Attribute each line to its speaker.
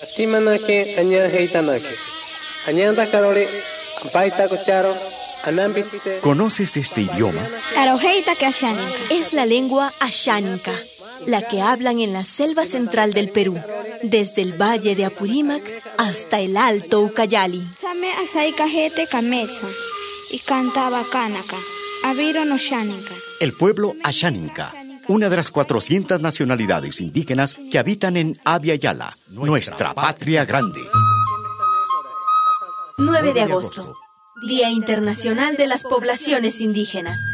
Speaker 1: Timanake aña heitanake. Añanda karore ampaita cocharo anambitite.
Speaker 2: ¿Conoces este idioma?
Speaker 3: Es la lengua asháninca, la que hablan en la selva central del Perú, desde el valle de Apurímac hasta el Alto Ucayali.
Speaker 2: El pueblo asháninca, una de las 400 nacionalidades indígenas que habitan en Abya Yala, nuestra patria grande.
Speaker 3: 9 de agosto, Día Internacional de las Poblaciones Indígenas.